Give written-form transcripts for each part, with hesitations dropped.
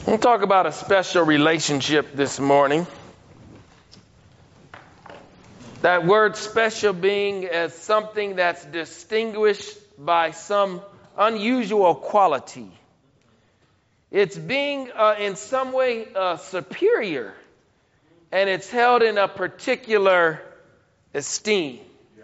We'll talk about a special relationship this morning. That word special being as something that's distinguished by some unusual quality. It's being in some way superior, and it's held in a particular esteem.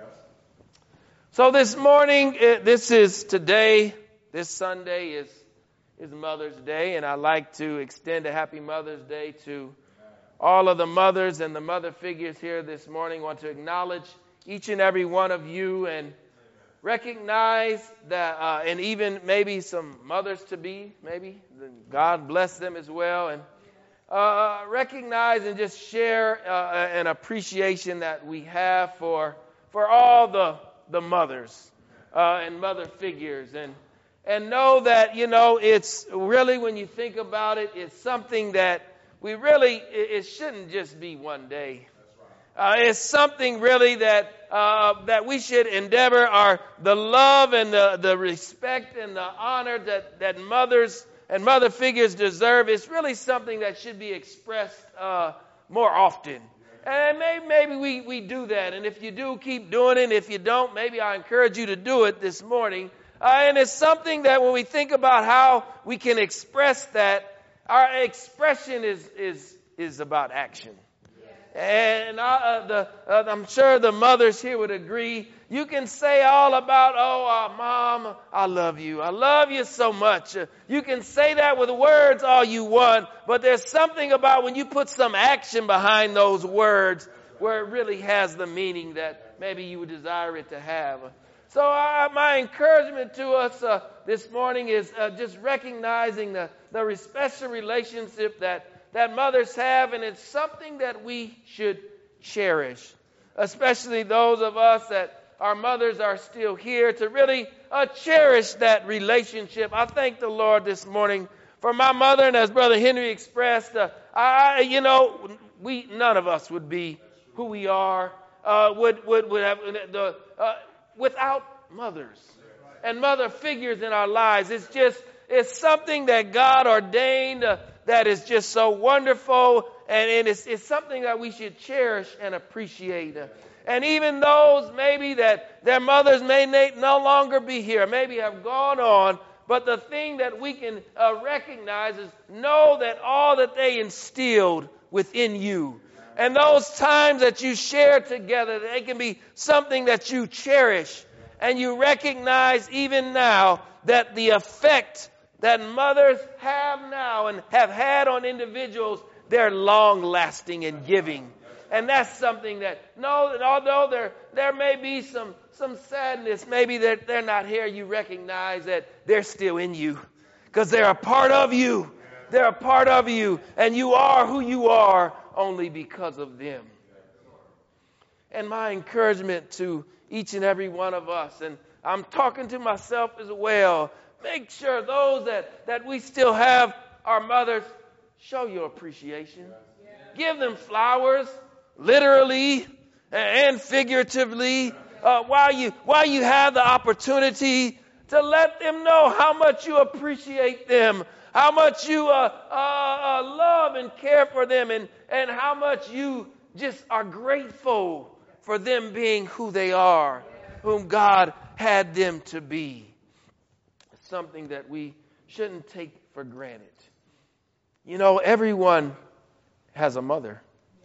So this morning, this Sunday is Mother's Day, and I'd like to extend a happy Mother's Day to all of the mothers and the mother figures here this morning. I want to acknowledge each and every one of you and recognize that, and even maybe some mothers-to-be, maybe, God bless them as well, and recognize and just share an appreciation that we have for all the mothers and mother figures, and know that, it's really, when you think about it, it's something that it shouldn't just be one day. It's something really that we should endeavor the love and the respect and the honor that mothers and mother figures deserve. It's really something that should be expressed more often. And maybe we do that. And if you do, keep doing it. If you don't, maybe I encourage you to do it this morning. And it's something that when we think about how we can express that, our expression is about action. And I'm sure the mothers here would agree. You can say all about, Mom, I love you. I love you so much. You can say that with words all you want, but there's something about when you put some action behind those words where it really has the meaning that maybe you would desire it to have. So my encouragement to us this morning is just recognizing the special relationship that mothers have, and it's something that we should cherish, especially those of us that our mothers are still here, to really cherish that relationship. I thank the Lord this morning for my mother, and as Brother Henry expressed, none of us would be who we are, would have without mothers and mother figures in our lives. It's something that God ordained that is just so wonderful, and it's something that we should cherish and appreciate. And even those maybe that their mothers may no longer be here, maybe have gone on, but the thing that we can recognize is know that all that they instilled within you, and those times that you share together, they can be something that you cherish, and you recognize even now that the effect that mothers have now and have had on individuals, they're long-lasting and giving. And that's something that although there may be some sadness, maybe that they're not here, you recognize that they're still in you because they're a part of you. They're a part of you, and you are who you are only because of them. And my encouragement to each and every one of us, and I'm talking to myself as well, make sure those that we still have our mothers, show your appreciation. Give them flowers, literally and figuratively, while you have the opportunity to let them know how much you appreciate them, how much you love and care for them, and how much you just are grateful for them being who they are, whom God had them to be. It's something that we shouldn't take for granted. Everyone has a mother.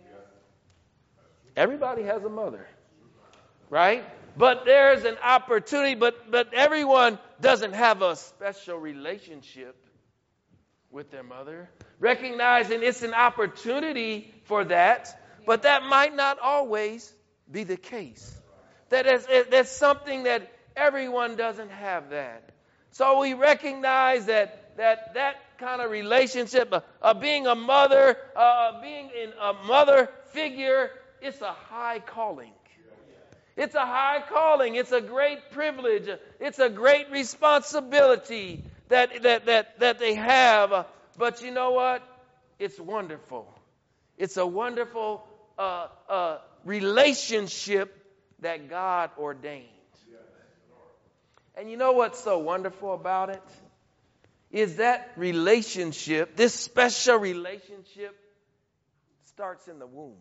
Everybody has a mother, right? But there's an opportunity, but everyone doesn't have a special relationship with their mother. Recognizing it's an opportunity for that, but that might not always be the case. That's something that everyone doesn't have that. So we recognize that kind of relationship of being a mother, being in a mother figure, it's a high calling. It's a high calling. It's a great privilege. It's a great responsibility that they have. But you know what? It's wonderful. It's a wonderful relationship that God ordained. And you know what's so wonderful about it? is that relationship, this special relationship, starts in the womb.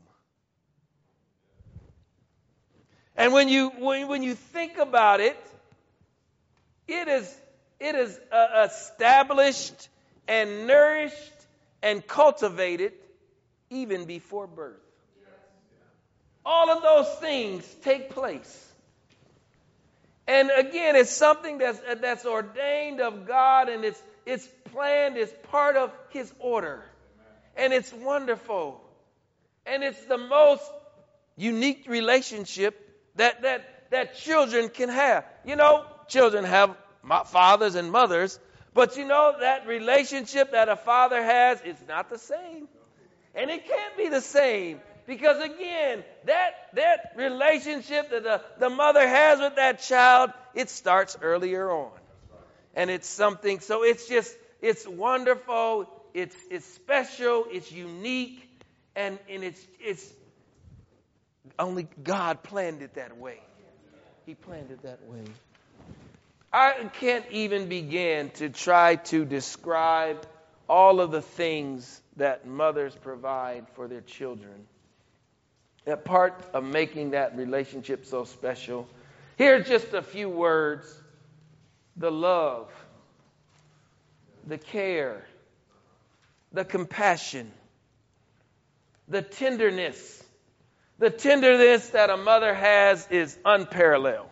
And when you think about it, it is established and nourished and cultivated even before birth. All of those things take place. And again, it's something that's ordained of God, and it's planned, it's part of His order. And it's wonderful. And it's the most unique relationship that children can have. You know, children have fathers and mothers, but you know that relationship that a father has is not the same. And it can't be the same. Because again, that relationship that the mother has with that child, it starts earlier on. And it's something, so it's wonderful, it's special, it's unique, and it's only God planned it that way. He planned it that way. I can't even begin to try to describe all of the things that mothers provide for their children. That part of making that relationship so special. Here's just a few words. The love, the care, the compassion, the tenderness. The tenderness that a mother has is unparalleled.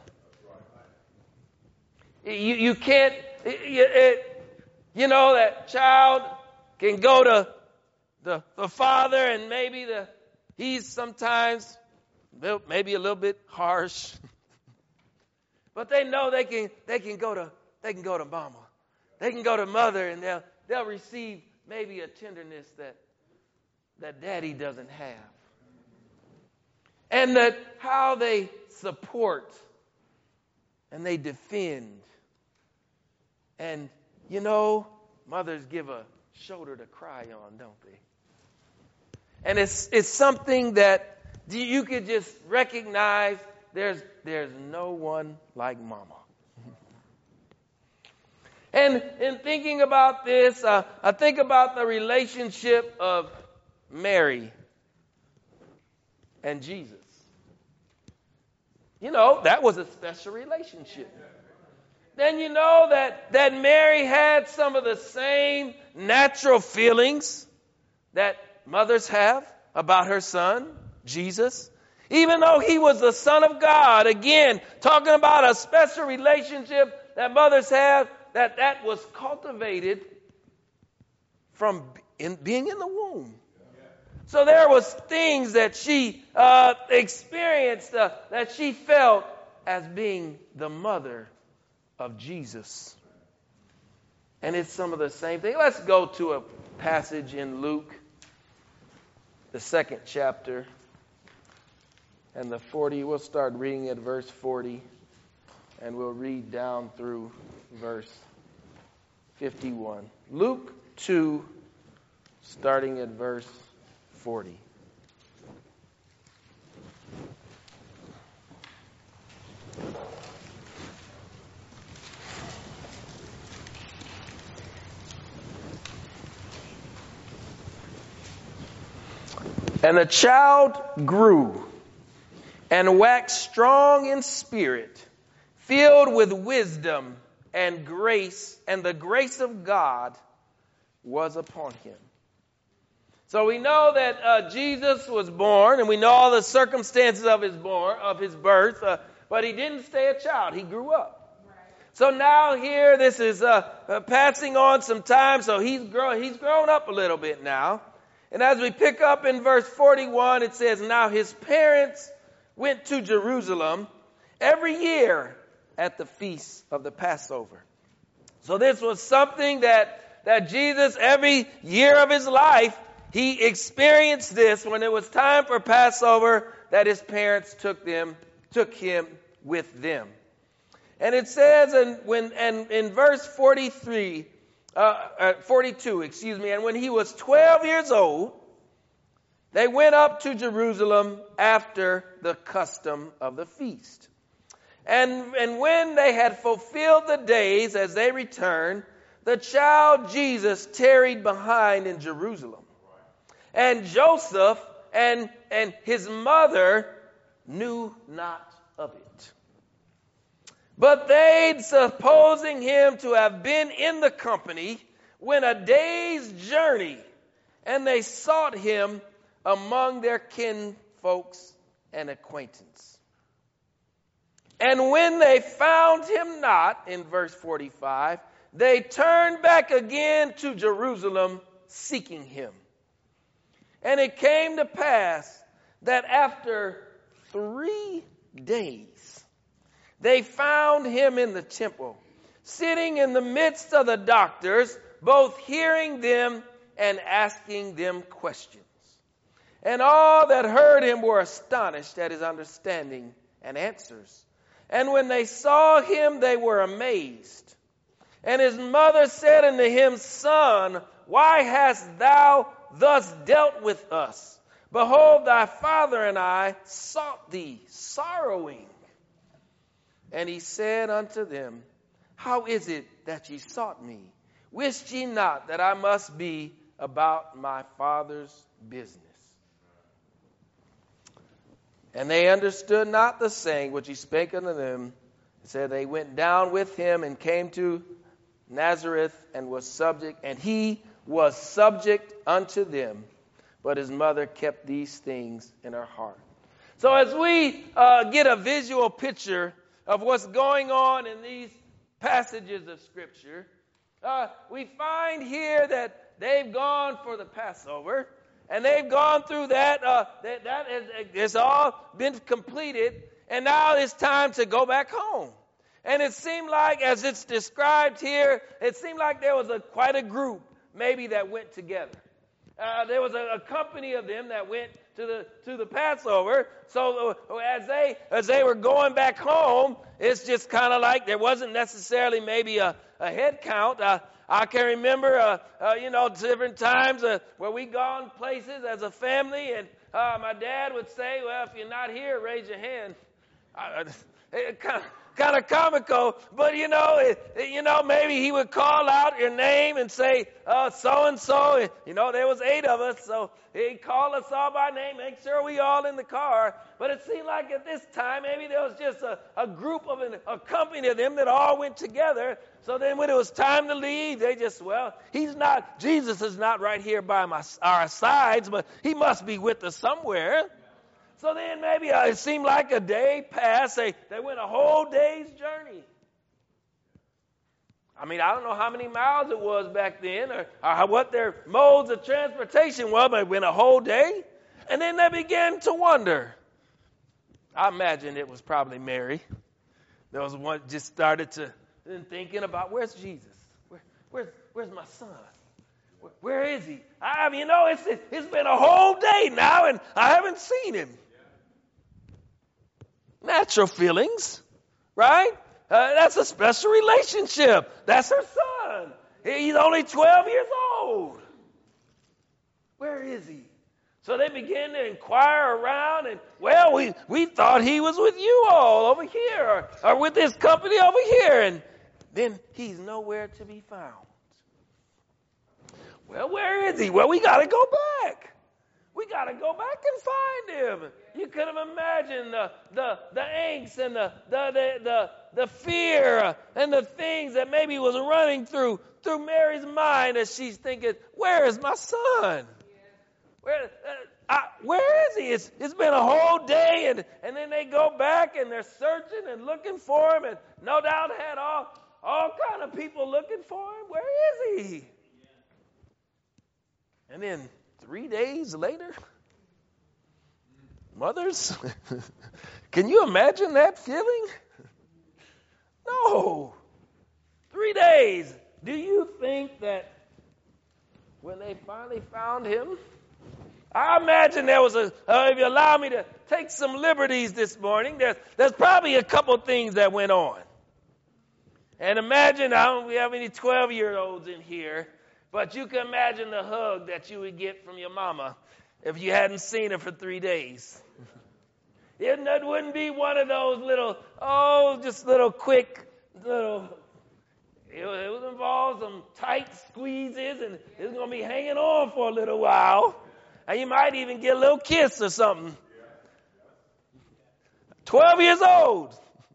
You can't, you know, that child can go to the father and maybe he's sometimes maybe a little bit harsh, but they know they can go to mama, they can go to mother, and they'll receive maybe a tenderness that daddy doesn't have, and that how they support and they defend, and you know, mothers give a shoulder to cry on, don't they? And it's something that you could just recognize. There's no one like mama. And in thinking about this, I think about the relationship of Mary and Jesus. You know, that was a special relationship. Then you know that Mary had some of the same natural feelings that mothers have about her son, Jesus. Even though he was the Son of God, again, talking about a special relationship that mothers have, that was cultivated from being in the womb. So there was things that she experienced, that she felt as being the mother of Jesus. And it's some of the same thing. Let's go to a passage in Luke, the 2nd chapter, and the 40. We'll start reading at verse 40, and we'll read down through verse 51. Luke 2, starting at verse 40. And the child grew and waxed strong in spirit, filled with wisdom and grace, and the grace of God was upon him. So we know that Jesus was born, and we know all the circumstances of his birth, but he didn't stay a child. He grew up. So now here, this is passing on some time, so he's grown up a little bit now. And as we pick up in verse 41, it says, now his parents went to Jerusalem every year at the feast of the Passover. So this was something that Jesus, every year of his life, he experienced this when it was time for Passover, that his parents took him with them. And it says in verse 42, and when he was 12 years old, they went up to Jerusalem after the custom of the feast. And when they had fulfilled the days as they returned, the child Jesus tarried behind in Jerusalem. And Joseph and his mother knew not of it. But they, supposing him to have been in the company, went a day's journey, and they sought him among their kinfolks and acquaintance. And when they found him not, in verse 45, they turned back again to Jerusalem, seeking him. And it came to pass that after 3 days, they found him in the temple, sitting in the midst of the doctors, both hearing them and asking them questions. And all that heard him were astonished at his understanding and answers. And when they saw him, they were amazed. And his mother said unto him, Son, why hast thou thus dealt with us? Behold, thy father and I sought thee, sorrowing. And he said unto them, How is it that ye sought me? Wist ye not that I must be about my Father's business? And they understood not the saying which he spake unto them. So they went down with him and came to Nazareth and was subject, and he was subject unto them. But his mother kept these things in her heart. So as we get a visual picture of what's going on in these passages of Scripture, we find here that they've gone for the Passover, and they've gone through that. It's all been completed, and now it's time to go back home. And it seemed like, as it's described here, it seemed like there was quite a group maybe that went together. There was a company of them that went to the Passover. So as they were going back home, it's just kind of like there wasn't necessarily maybe a head count. I can remember, different times where we gone places as a family, and my dad would say, "Well, if you're not here, raise your hand." Kind of comical, but maybe he would call out your name and say, so and so. There was 8 of us, so he'd call us all by name, make sure we all in the car. But it seemed like at this time, maybe there was just a group of a company of them that all went together. So then when it was time to leave, they just, Jesus is not right here by our sides, but he must be with us somewhere. So then maybe it seemed like a day passed. They went a whole day's journey. I mean, I don't know how many miles it was back then or what their modes of transportation were, but it went a whole day. And then they began to wonder. I imagine it was probably Mary. There was one just started thinking about, where's Jesus? Where's my son? Where is he? It's been a whole day now, and I haven't seen him. Natural feelings, right? That's a special relationship. That's her son. He's only 12 years old. Where is he? So they began to inquire around, and we thought he was with you all over here, or with this company over here, and then he's nowhere to be found. Well, where is he? Well, we got to go back. We got to go back and find him. You could have imagined the angst and the fear and the things that maybe was running through Mary's mind as she's thinking, where is my son? Where is he? It's been a whole day, and then they go back and they're searching and looking for him, and no doubt had all kind of people looking for him. Where is he? And then 3 days later, mothers, can you imagine that feeling? No. 3 days. Do you think that when they finally found him, I imagine there was if you allow me to take some liberties this morning, there's probably a couple things that went on. And imagine, I don't have any 12-year-olds in here, but you can imagine the hug that you would get from your mama if you hadn't seen her for 3 days. It wouldn't be one of those little quick. it involves some tight squeezes, and it's going to be hanging on for a little while. And you might even get a little kiss or something. 12 years old.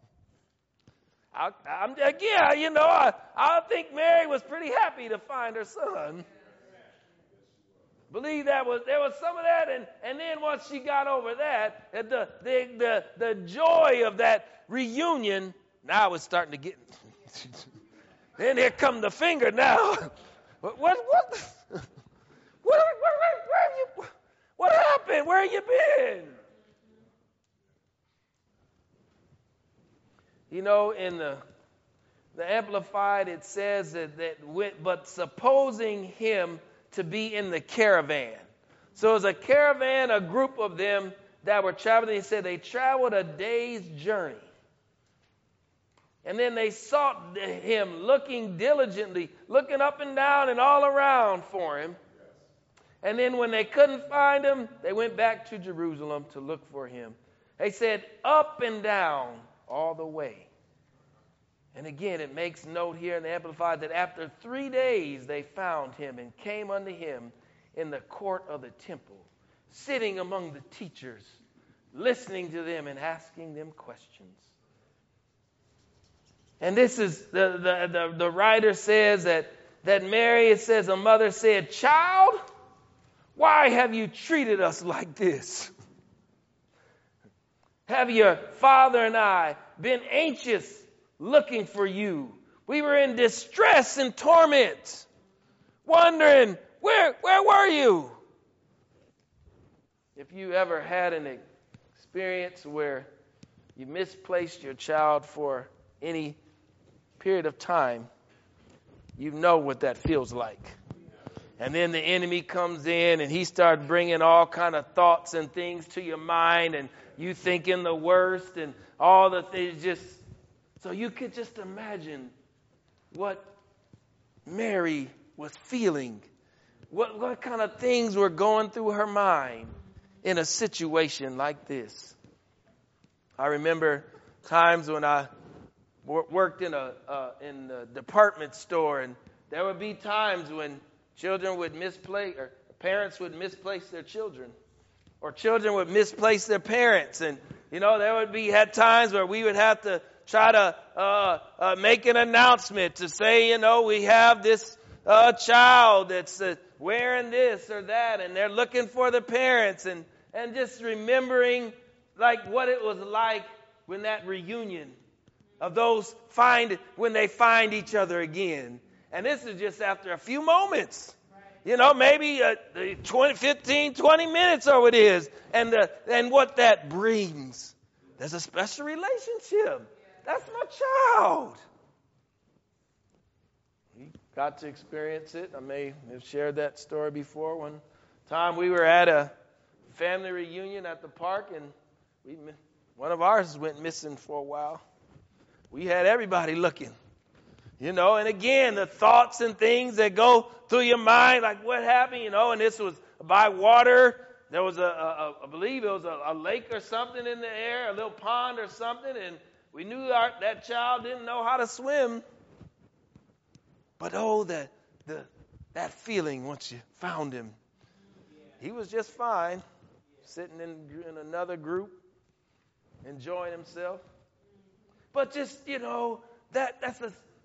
I think Mary was pretty happy to find her son. Believe there was some of that, and then once she got over that, the joy of that reunion, now it's starting to get. Then here come the finger now. What happened? Where have you been? You know, in the Amplified, it says but supposing him to be in the caravan. So it was a caravan, a group of them that were traveling. He said they traveled a day's journey. And then they sought him, looking diligently, looking up and down and all around for him. And then when they couldn't find him, they went back to Jerusalem to look for him. They said up and down all the way. And again, it makes note here in the Amplified that after 3 days they found him and came unto him in the court of the temple, sitting among the teachers, listening to them and asking them questions. And this is, the writer says that Mary, it says, a mother said, "Child, why have you treated us like this? Have your father and I been anxious looking for you? We were in distress and torment, wondering, where were you?" If you ever had an experience where you misplaced your child for any period of time, you know what that feels like. And then the enemy comes in and he starts bringing all kind of thoughts and things to your mind, and you thinking the worst and all the things. So you could just imagine what Mary was feeling, what kind of things were going through her mind in a situation like this. I remember times when I worked in a department store, and there would be times when children would misplace, or parents would misplace their children, or children would misplace their parents. And, there would be times where we would have to try to make an announcement to say, we have this child that's wearing this or that, and they're looking for the parents, and just remembering like what it was like when that reunion of those when they find each other again. And this is just after a few moments. Maybe 15, 20 minutes or it is. And what that brings. There's a special relationship. That's my child. We got to experience it. I may have shared that story before. One time we were at a family reunion at the park, and one of ours went missing for a while. We had everybody looking. And again, the thoughts and things that go through your mind, like what happened, and this was by water. There was I believe it was a lake or something in the air, a little pond or something, and we knew that child didn't know how to swim. But that feeling once you found him, he was just fine, sitting in another group, enjoying himself. But just, that's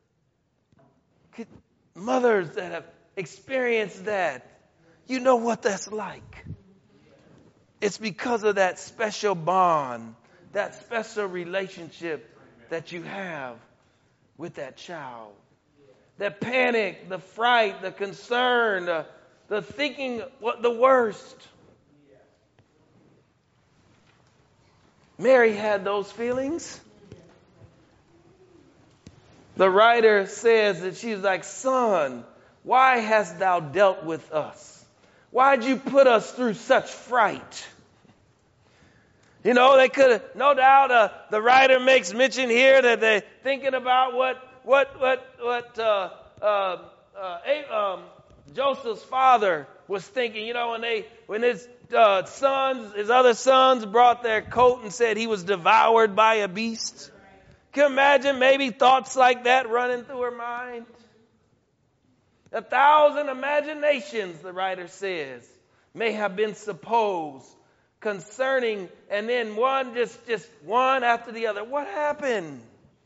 mothers that have experienced that. You know what that's like. It's because of that special bond, that special relationship that you have with that child. The panic, the fright, the concern, the thinking the worst. Mary had those feelings. The writer says that she's like, "Son, why hast thou dealt with us? Why'd you put us through such fright?" They could have, no doubt, the writer makes mention here that they're thinking about what Joseph's father was thinking. When his other sons brought their coat and said he was devoured by a beast. Can you imagine maybe thoughts like that running through her mind? 1,000 imaginations, the writer says, may have been supposed concerning, and then one, just one after the other. What happened?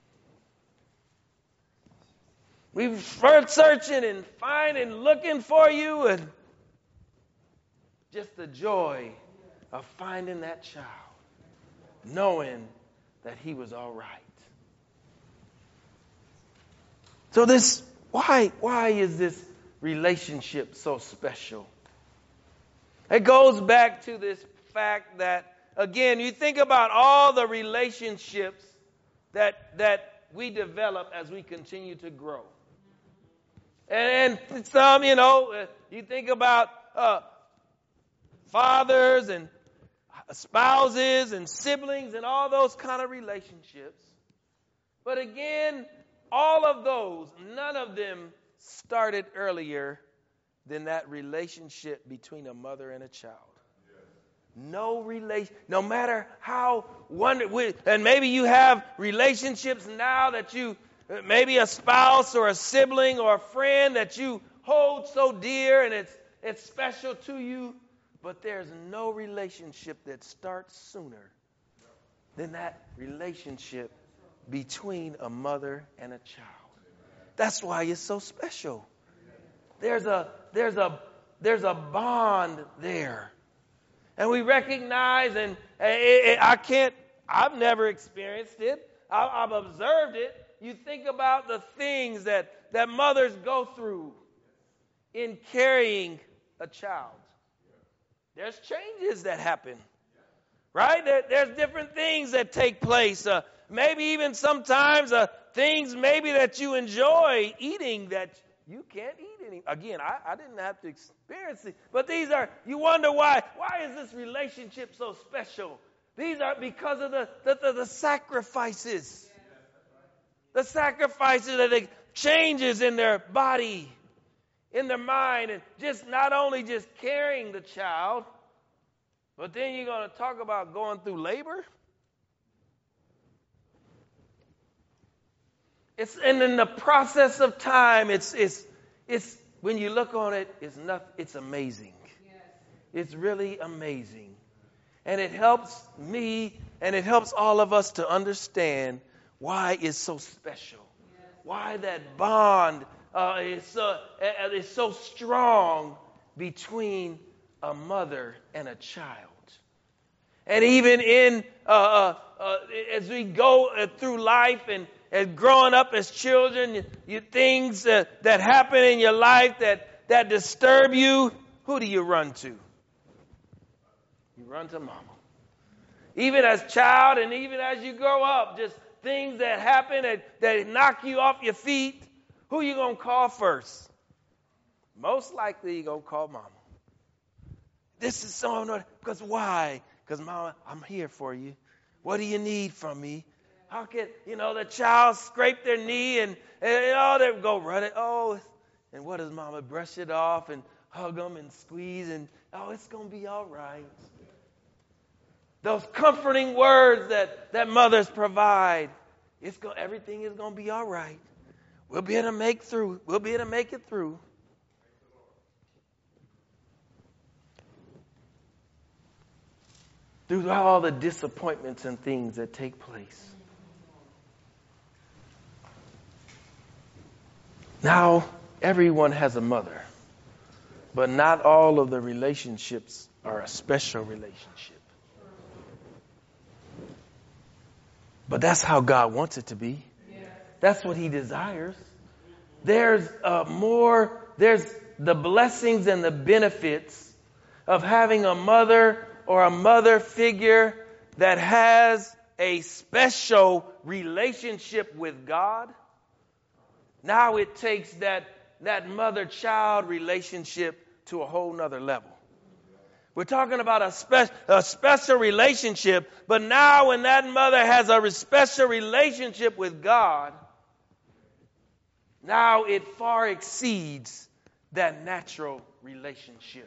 We've been searching and finding, looking for you, and just the joy of finding that child, knowing that he was all right. So why is this relationship so special? It goes back to this fact that, again, you think about all the relationships that we develop as we continue to grow. And some, you think about fathers and spouses and siblings and all those kind of relationships. But again, all of those, none of them started earlier than that relationship between a mother and a child. No relation, no matter how wonderful, and maybe you have relationships now that you, maybe a spouse or a sibling or a friend that you hold so dear and it's special to you, but there's no relationship that starts sooner than that relationship between a mother and a child. That's why it's so special. There's a bond there. And we recognize, and I've never experienced it. I've observed it. You think about the things that mothers go through in carrying a child. There's changes that happen, right? There's different things that take place. Maybe even sometimes things maybe that you enjoy eating that you can't eat any. Again, I didn't have to experience it. But you wonder why. Why is this relationship so special? These are because of the sacrifices. The sacrifices that the changes in their body, in their mind, and just not only just carrying the child, but then you're going to talk about going through labor. And in the process of time, it's when you look on it, it's amazing. Yes. It's really amazing. And it helps me and it helps all of us to understand why it's so special. Yes. Why that bond is so strong between a mother and a child. And even in as we go through life and growing up as children, things that happen in your life that disturb you, who do you run to? You run to mama. Even as child and even as you grow up, just things that happen that knock you off your feet, who you going to call first? Most likely you're going to call mama. This is so annoying. Because why? Because mama, I'm here for you. What do you need from me? How can, the child scrape their knee and they go run it. And what does mama? Brush it off and hug them and squeeze and, it's going to be all right. Those comforting words that mothers provide. Everything is going to be all right. We'll be able to make through. We'll be able to make it through. Through all the disappointments and things that take place. Now, everyone has a mother, but not all of the relationships are a special relationship. But that's how God wants it to be. That's what He desires. There's the blessings and the benefits of having a mother or a mother figure that has a special relationship with God. Now it takes that mother-child relationship to a whole nother level. We're talking about a special relationship, but now when that mother has a special relationship with God, now it far exceeds that natural relationship.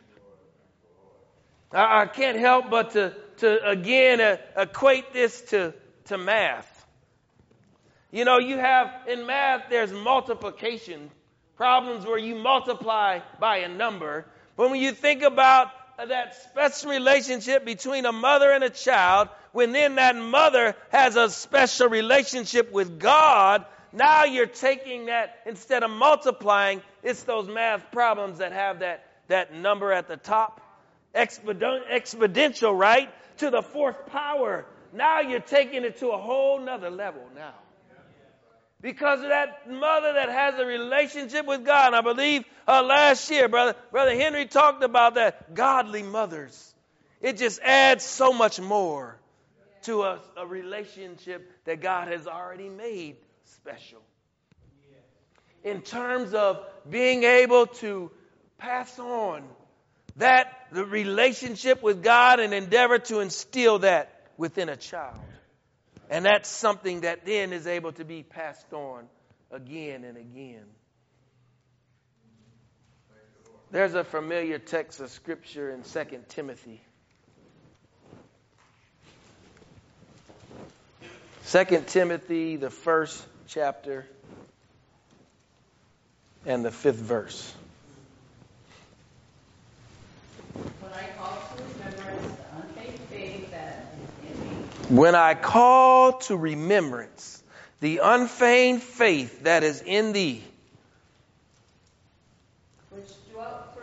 I can't help but to again equate this to math. You know, you have in math, there's multiplication problems where you multiply by a number. But when you think about that special relationship between a mother and a child, when then that mother has a special relationship with God, now you're taking that, instead of multiplying, it's those math problems that have that number at the top. Exponential, right? To the fourth power. Now you're taking it to a whole nother level now. Because of that mother that has a relationship with God. And I believe last year, Brother Henry talked about that, godly mothers. It just adds so much more to a relationship that God has already made special. In terms of being able to pass on the relationship with God and endeavor to instill that within a child. And that's something that then is able to be passed on again and again. There's a familiar text of Scripture in 2 Timothy. 2 Timothy, the 1st chapter and the 5th verse. When I call to remembrance the unfeigned faith that is in thee, which dwelt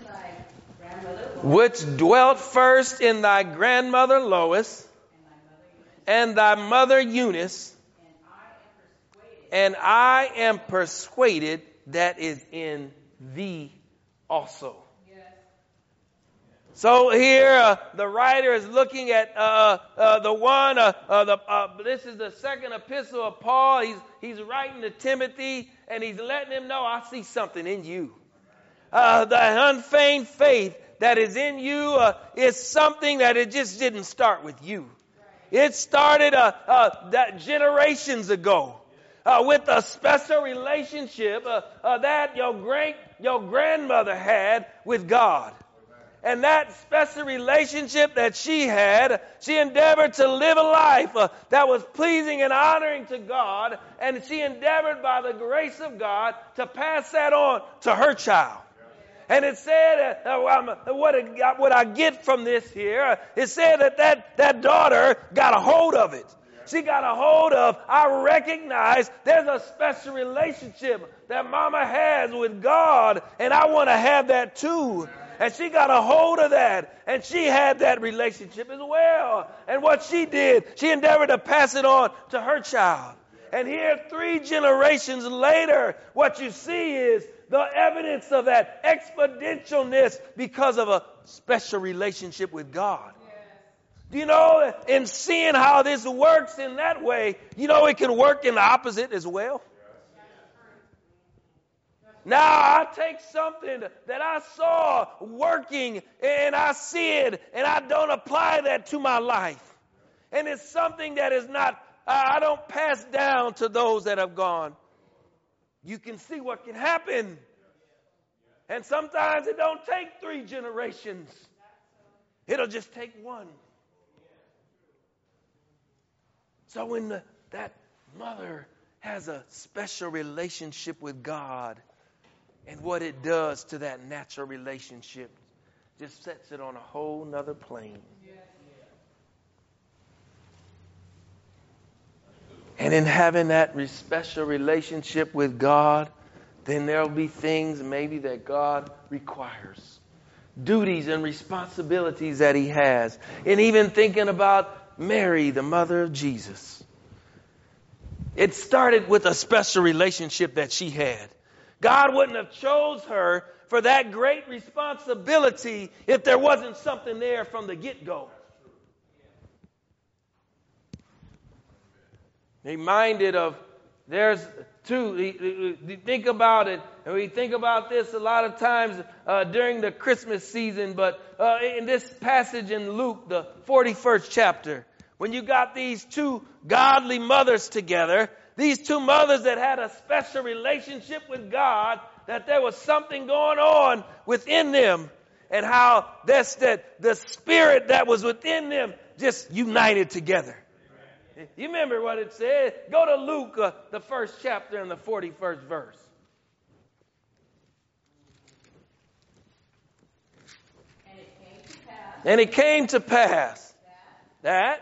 first in thy grandmother Lois, and thy mother Eunice, and I am persuaded that is in thee also. So here the writer is looking at the one. This is the second epistle of Paul. He's writing to Timothy, and he's letting him know, I see something in you. The unfeigned faith that is in you is something that it just didn't start with you. It started that generations ago with a special relationship that your grandmother had with God. And that special relationship that she had, she endeavored to live a life that was pleasing and honoring to God. And she endeavored by the grace of God to pass that on to her child. And it said, what I get from this here, it said that daughter got a hold of it. She got a hold of, I recognize there's a special relationship that mama has with God, and I want to have that too. And she got a hold of that, and she had that relationship as well. And what she did, she endeavored to pass it on to her child. And here, 3 generations later, what you see is the evidence of that exponentialness because of a special relationship with God. Do you know, in seeing how this works in that way, you know it can work in the opposite as well? Now I take something that I saw working and I see it and I don't apply that to my life. And it's something that is not, I don't pass down to those that have gone. You can see what can happen. And sometimes it don't take 3 generations. It'll just take 1. So when that mother has a special relationship with God, and what it does to that natural relationship just sets it on a whole nother plane. And in having that special relationship with God, then there'll be things maybe that God requires. Duties and responsibilities that He has. And even thinking about Mary, the mother of Jesus. It started with a special relationship that she had. God wouldn't have chose her for that great responsibility if there wasn't something there from the get-go. Reminded of, there's 2, think about it, and we think about this a lot of times during the Christmas season, but in this passage in Luke, the 41st chapter, when you got these 2 godly mothers together, these 2 mothers that had a special relationship with God, that there was something going on within them, and how that the spirit that was within them just united together. You remember what it said? Go to Luke, the first chapter and the 41st verse. And it came to pass that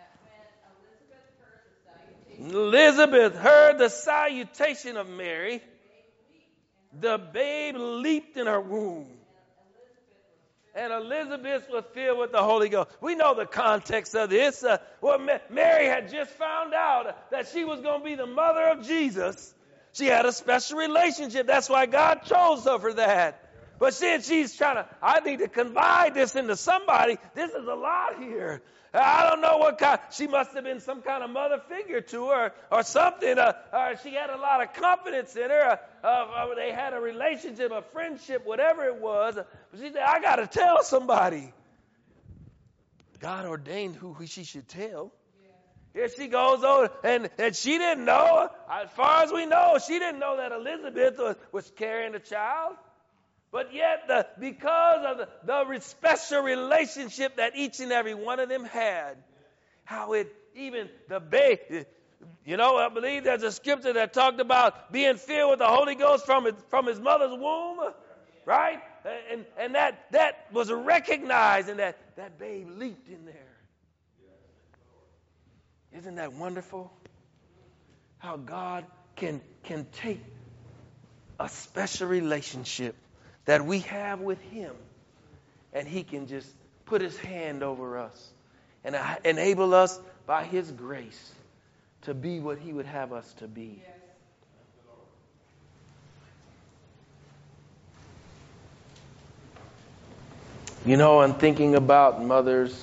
Elizabeth heard the salutation of Mary, the babe leaped in her womb. And Elizabeth was filled with the Holy Ghost. We know the context of this. Mary had just found out that she was going to be the mother of Jesus. She had a special relationship. That's why God chose her for that. But since she's I need to confide this into somebody. This is a lot here. I don't know what kind. She must have been some kind of mother figure to her or something. Or she had a lot of confidence in her. They had a relationship, a friendship, whatever it was. But she said, I got to tell somebody. God ordained who she should tell. Here she goes over, and she didn't know. As far as we know, she didn't know that Elizabeth was carrying a child. But yet, because of the special relationship that each and every one of them had, how it even the baby, I believe there's a scripture that talked about being filled with the Holy Ghost from his mother's womb, right? And that was recognized, and that babe leaped in there. Isn't that wonderful? How God can take a special relationship that we have with Him, and He can just put His hand over us and enable us by His grace to be what He would have us to be. I'm thinking about mothers.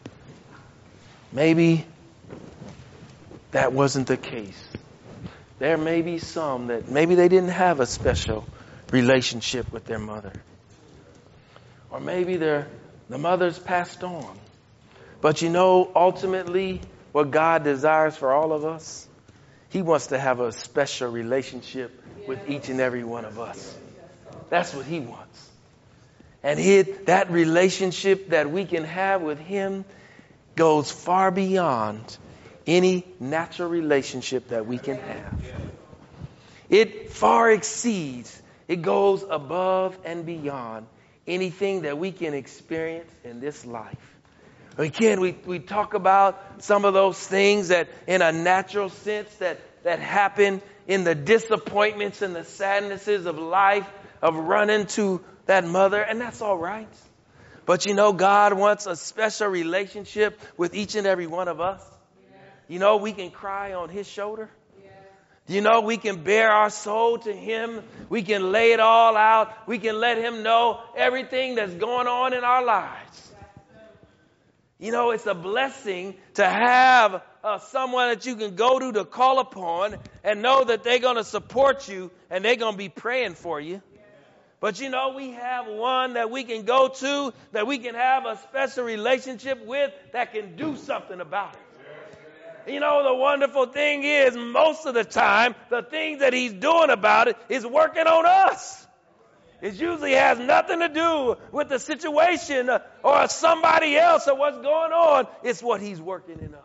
Maybe that wasn't the case. There may be some that maybe they didn't have a special relationship with their mother. Or maybe the mother's passed on. But ultimately, what God desires for all of us, He wants to have a special relationship with each and every one of us. That's what He wants. And that relationship that we can have with Him goes far beyond any natural relationship that we can have. It far exceeds, it goes above and beyond anything that we can experience in this life. Again, we talk about some of those things that in a natural sense that happen in the disappointments and the sadnesses of life, of running to that mother, and that's all right. But God wants a special relationship with each and every one of us. We can cry on His shoulder. We can bare our soul to Him. We can lay it all out. We can let Him know everything that's going on in our lives. It's a blessing to have someone that you can go to call upon and know that they're going to support you and they're going to be praying for you. But we have one that we can go to, that we can have a special relationship with, that can do something about it. The wonderful thing is, most of the time, the thing that He's doing about it is working on us. It usually has nothing to do with the situation or somebody else or what's going on. It's what He's working in us.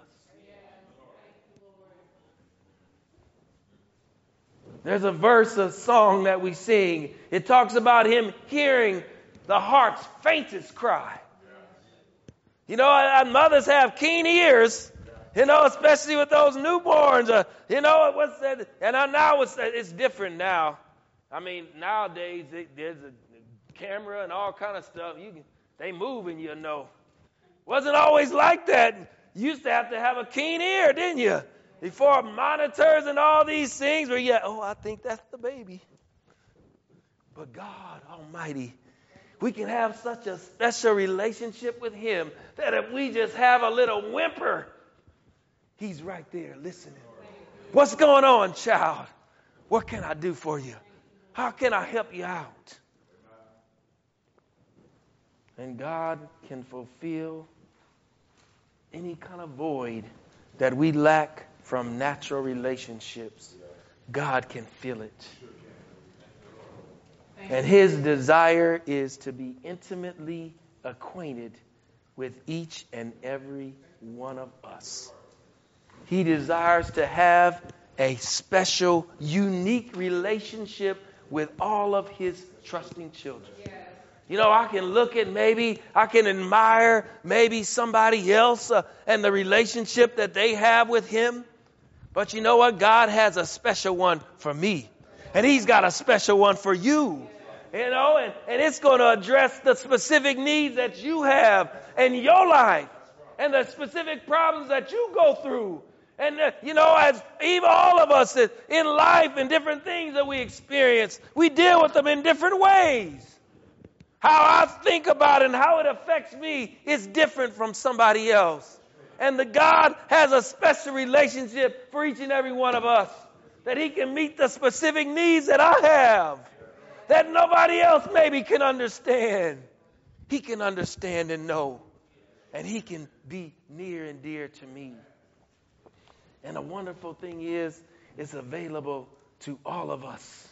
There's a verse, a song that we sing. It talks about Him hearing the heart's faintest cry. Mothers have keen ears. Especially with those newborns. What's that? And now it's different now. I mean, nowadays there's a camera and all kind of stuff. They move and Wasn't always like that. You used to have a keen ear, didn't you? Before monitors and all these things where I think that's the baby. But God Almighty, we can have such a special relationship with Him that if we just have a little whimper, He's right there listening. What's going on, child? What can I do for you? How can I help you out? And God can fulfill any kind of void that we lack from natural relationships. God can fill it. And His desire is to be intimately acquainted with each and every one of us. He desires to have a special, unique relationship with all of his trusting children. You know, I can look at I can admire maybe somebody else and the relationship that they have with him. But you know what? God has a special one for me. And he's got a special one for you. You know, and it's going to address the specific needs that you have in your life and the specific problems that you go through. And, you know, as even all of us in life and different things that we experience, we deal with them in different ways. How I think about it and how it affects me is different from somebody else. And the God has a special relationship for each and every one of us, that he can meet the specific needs that I have, that nobody else maybe can understand. He can understand and know. And he can be near and dear to me. And the wonderful thing is, it's available to all of us.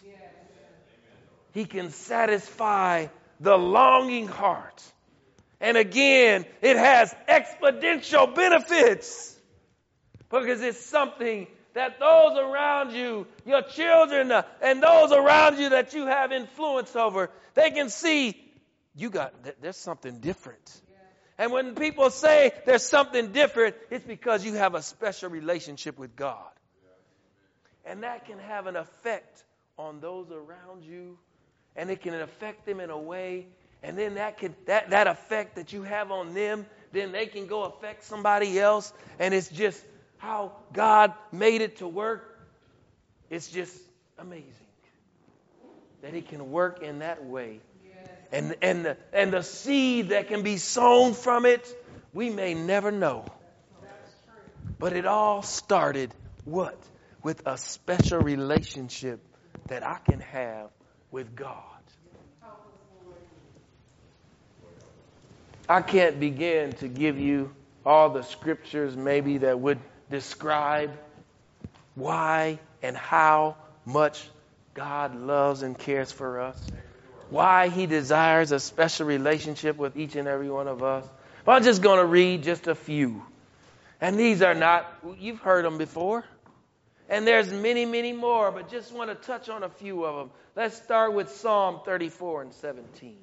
He can satisfy the longing heart. And again, it has exponential benefits. Because it's something that those around you, your children, and those around you that you have influence over, they can see there's something different. And when people say there's something different, it's because you have a special relationship with God. And that can have an effect on those around you. And it can affect them in a way. And then that effect that you have on them, then they can go affect somebody else. And it's just how God made it to work. It's just amazing that he can work in that way. And the seed that can be sown from it, we may never know. But it all started what? With a special relationship that I can have with God. I can't begin to give you all the scriptures maybe that would describe why and how much God loves and cares for us. Why he desires a special relationship with each and every one of us. But I'm just going to read just a few. And these are not, you've heard them before. And there's many, many more, but just want to touch on a few of them. Let's start with Psalm 34 and 17.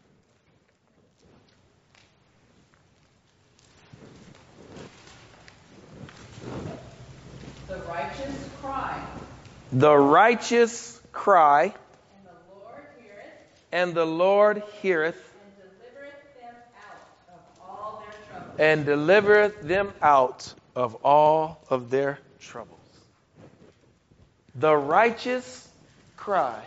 The righteous cry. The righteous cry. And the Lord heareth. And delivereth them out of all of their troubles. The righteous cry.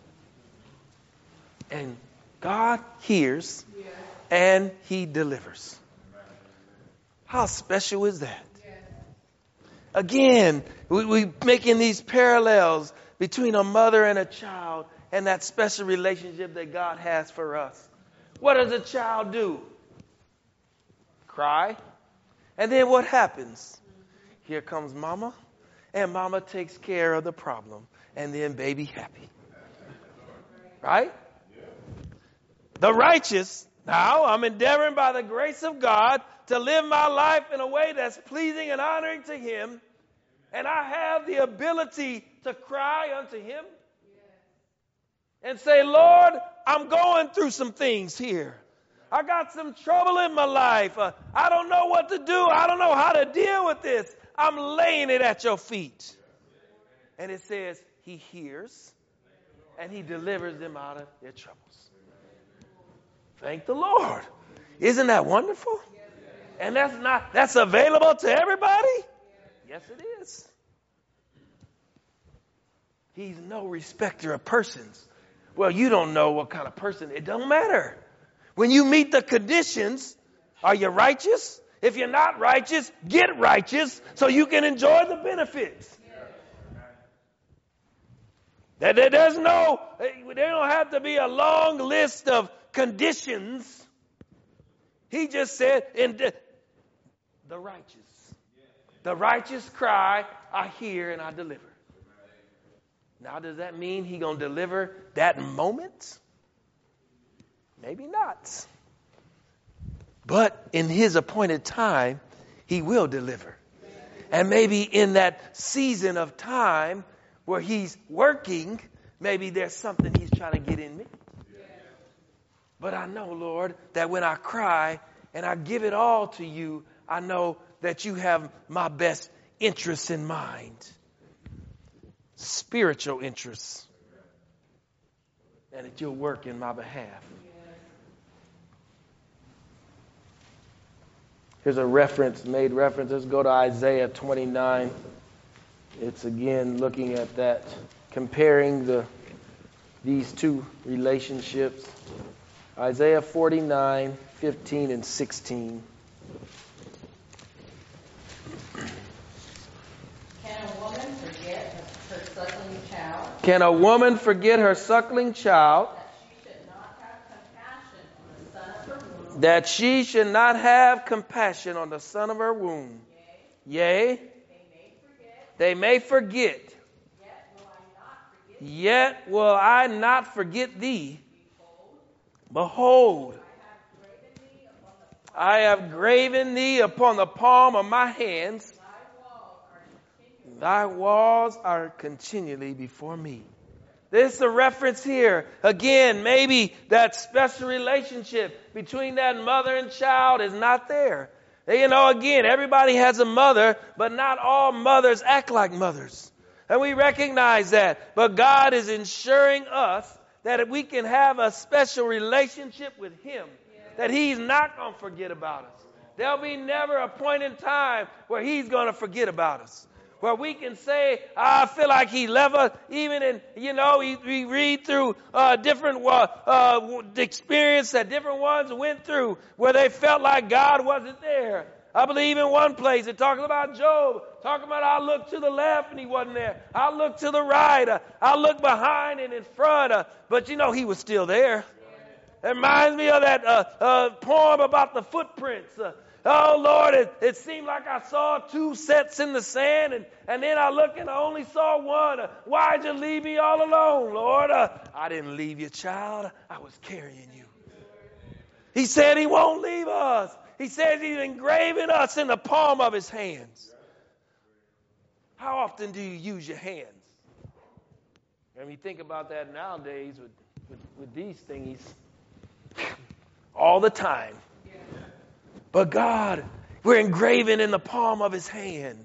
And God hears and he delivers. How special is that? Again, we making these parallels between a mother and a child and that special relationship that God has for us. What does a child do? Cry. And then what happens? Here comes mama, and mama takes care of the problem, and then baby happy. Right? The righteous, now I'm endeavoring by the grace of God to live my life in a way that's pleasing and honoring to him, and I have the ability to cry unto him and say, Lord, I'm going through some things here. I got some trouble in my life. I don't know what to do. I don't know how to deal with this. I'm laying it at your feet. And it says he hears and he delivers them out of their troubles. Thank the Lord. Isn't that wonderful? And that's available to everybody? Yes, it is. He's no respecter of persons. Well, you don't know what kind of person. It don't matter. When you meet the conditions, are you righteous? If you're not righteous, get righteous so you can enjoy the benefits. There don't have to be a long list of conditions. He just said, the righteous. The righteous cry, I hear and I deliver. Now, does that mean he's going to deliver that moment? Maybe not. But in his appointed time, he will deliver. And maybe in that season of time where he's working, maybe there's something he's trying to get in me. But I know, Lord, that when I cry and I give it all to you, I know that you have my best interests in mind. Spiritual interests. And that you'll work in my behalf. Here's a reference. Let's go to Isaiah 29. It's again looking at that, comparing these two relationships. Isaiah 49, 15 and 16. Can a woman forget her suckling child? That she should not have compassion on the son of her womb. Yea, they may forget. Yet will I not forget thee. Behold, I have graven thee upon the palm of my hands. Thy walls are continually before me. This is a reference here. Again, maybe that special relationship between that mother and child is not there. You know, again, everybody has a mother, but not all mothers act like mothers. And we recognize that. But God is ensuring us that we can have a special relationship with Him. That He's not going to forget about us. There'll be never a point in time where He's going to forget about us. Where we can say, I feel like He left us, even in, we read through different experience that different ones went through where they felt like God wasn't there. I believe in one place it talks about Job, talking about I looked to the left and He wasn't there. I looked to the right, I looked behind and in front, but He was still there. It reminds me of that poem about the footprints. Oh, Lord, it seemed like I saw two sets in the sand, and then I looked and I only saw one. Why'd you leave me all alone, Lord? I didn't leave you, child. I was carrying you. He said He won't leave us. He says He's engraving us in the palm of His hands. How often do you use your hands? And we think about that nowadays with these things all the time. But God, we're engraving in the palm of His hand.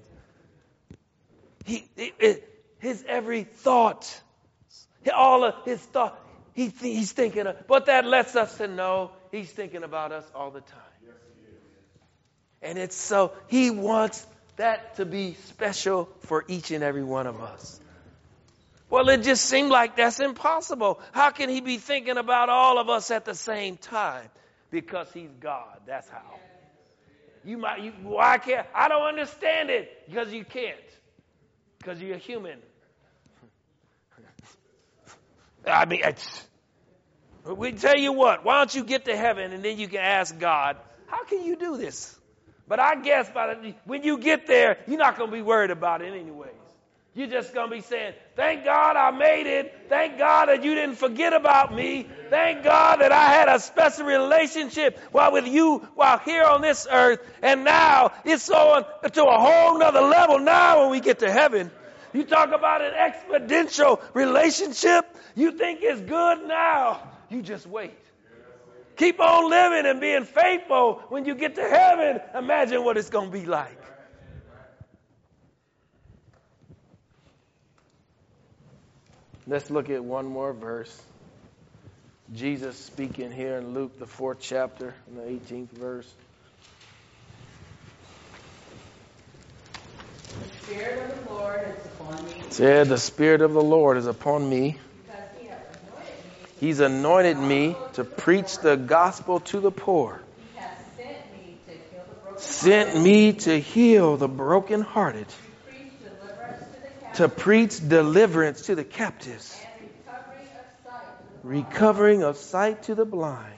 His every thought, all of His thought, He's thinking of. But that lets us to know He's thinking about us all the time. And it's so He wants that to be special for each and every one of us. Well, it just seemed like that's impossible. How can He be thinking about all of us at the same time? Because He's God. That's how. Why can't? I don't understand it. Because you can't. Because you're a human. I mean, we tell you what. Why don't you get to heaven and then you can ask God, how can you do this? But I guess when you get there, you're not going to be worried about it anyways. You're just going to be saying, thank God I made it. Thank God that you didn't forget about me. Thank God that I had a special relationship with you while here on this earth. And now it's on to a whole nother level now when we get to heaven. You talk about an exponential relationship. You think it's good now. You just wait. Keep on living and being faithful. When you get to heaven, imagine what it's going to be like. Let's look at one more verse. Jesus speaking here in Luke, the 4th chapter, in the 18th verse. The Spirit of the Lord is upon me. Said, the Spirit of the Lord is upon me. Because He hath anointed me. He's anointed me to preach the gospel to the poor. He hath sent me to heal the brokenhearted. Sent me to heal the brokenhearted. To preach deliverance to the captives. And recovering of sight to the blind.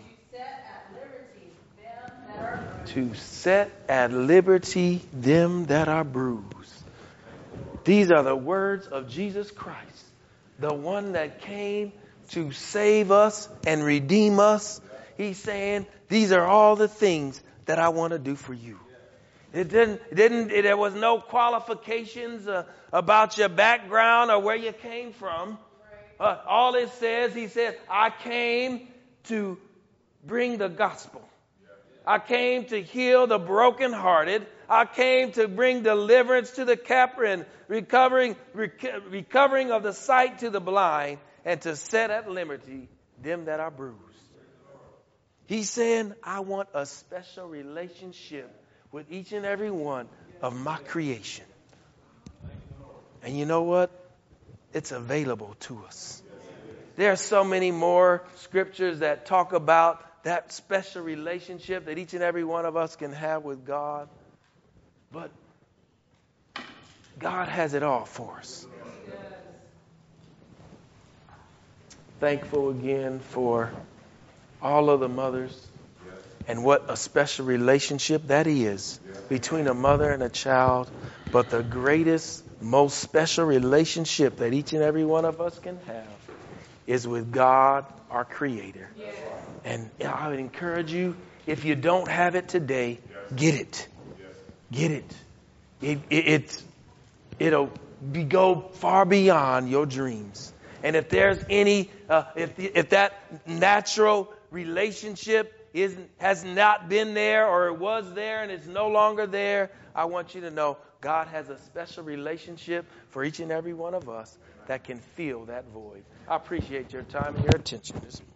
To set at liberty them that are bruised. These are the words of Jesus Christ, the one that came to save us and redeem us. He's saying, these are all the things that I want to do for you. There was no qualifications about your background or where you came from. All it says, he said, I came to bring the gospel. I came to heal the brokenhearted. I came to bring deliverance to the captive and recovering of the sight to the blind, and to set at liberty them that are bruised. He's saying, I want a special relationship with each and every one of my creation. And you know what? It's available to us. There are so many more scriptures that talk about that special relationship that each and every one of us can have with God. But God has it all for us. Thankful again for all of the mothers and what a special relationship that is between a mother and a child. But the greatest, most special relationship that each and every one of us can have is with God, our Creator. And I would encourage you, if you don't have it today, get it. Get it. It'll go far beyond your dreams. And if there's any, if that natural relationship has not been there, or it was there and it's no longer there, I want you to know God has a special relationship for each and every one of us that can fill that void. I appreciate your time and your attention this morning.